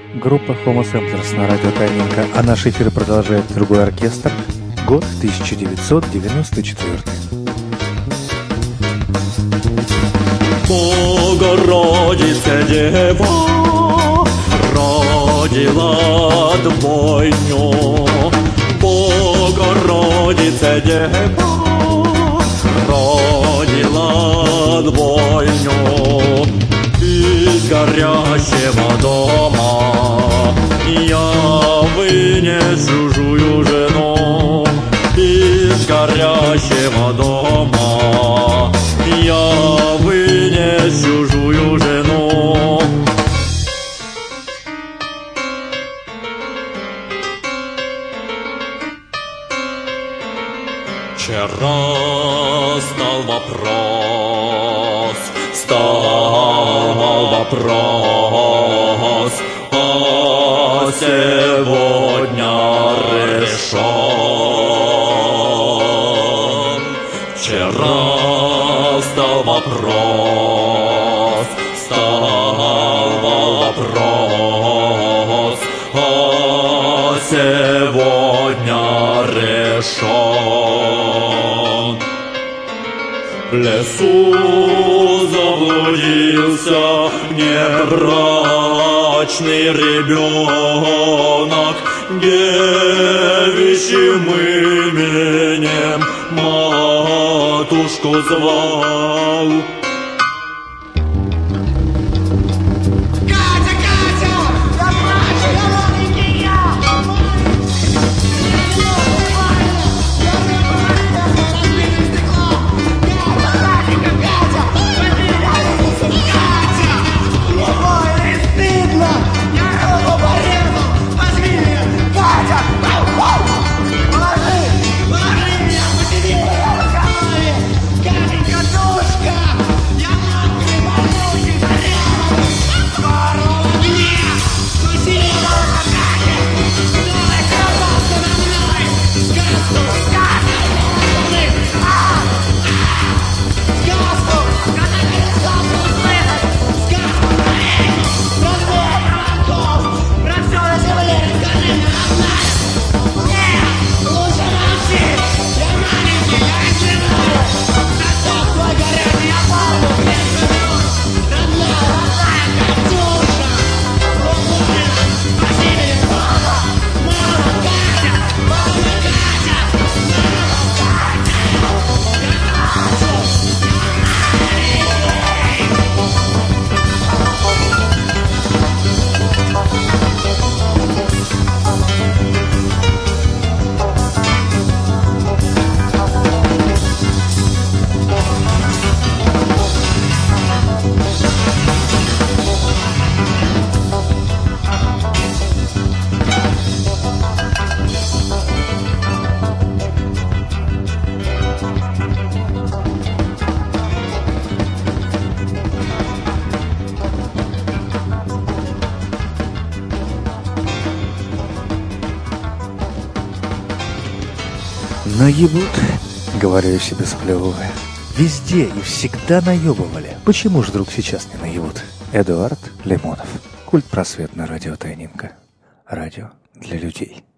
Группа Homo Samplers на радио Тайненко, а наш эфир продолжает другой оркестр. Год 1994. Богородица Дева родила двойню. Богородица Дева родила двойню. Из горящего дома я вынес чужую жену. Из горящего дома я вынес чужую жену. Вчера стал вопрос, а сегодня решен. Вчера стал вопрос, а сегодня решен. В лесу заблудился небрачный ребенок, девичьим именем матушку звал. Наебут, говорю я себе сплевывая. Везде и всегда наебывали. Почему же вдруг сейчас не наебут? Эдуард Лимонов. Культ просвет на радио Тайненко. Радио для людей.